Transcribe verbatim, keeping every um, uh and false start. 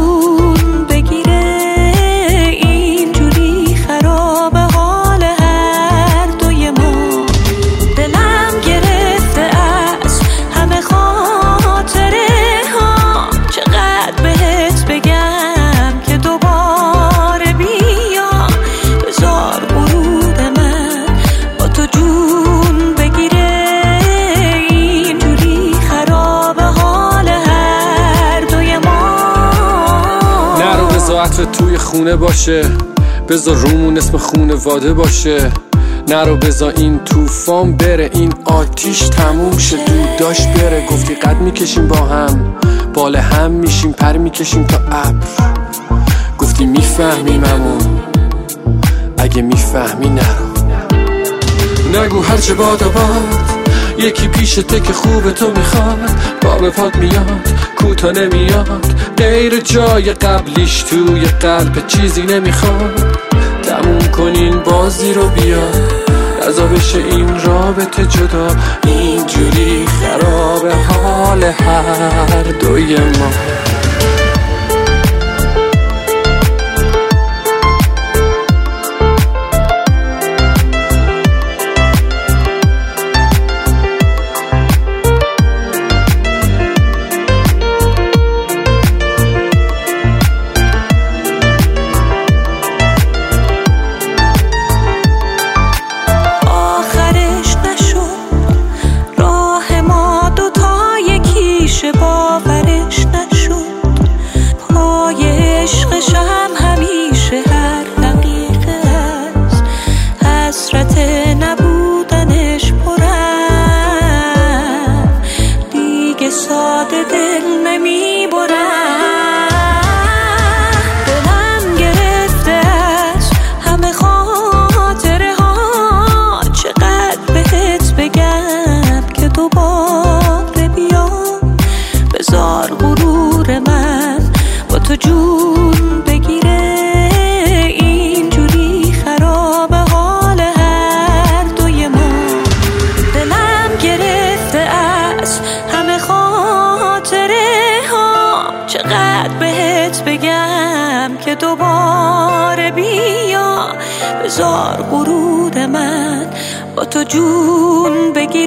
جون بگیره. اینجوری خراب حال هر دوی ما. دلم گرفته از همه خاطره ها. چقدر بهت بگم که دوباره بیا. بذار غرور من با تو جون بگیره. اینجوری خراب حال هر دوی ما. نرو بذار عطر توی خونه باشه، بذار رومون اسم خونواده باشه. نرو بذار این طوفان بره، این آتیش تموم شه، دوداش بره. گفتی قد میکشیم با هم، بال هم میشیم، پر میکشیم تا ابر. گفتی میفهمیممون، اگه میفهمی نرو. نگو هرچه باد و باد، یکی پیشته که خوب تو میخواد. با به پات میاد، کوتا نمیاد، غیر جای قبلیش توی قلب چیزی نمیخواد. تموم کنین بازی رو بیا، رضا بشه این رابطه جدا. اینجوری خراب حال هر دوی ما. باورش نشد پای عشقشم همیشه هر دقیقه است. حسرت نبودنش پرم دیگه ساده دل نمیبرم. دلم گرفته از همه خاطره ها. چقدر بهت بگم که دوباره بیام. بذار غرور من با تو جون بگیره. اینجوری خراب حال هر دوی ما. دلم گرفته از همه خاطره ها. چقدر بهت بگم که دوباره بیا. بذار غرور من با تو جون بگیره.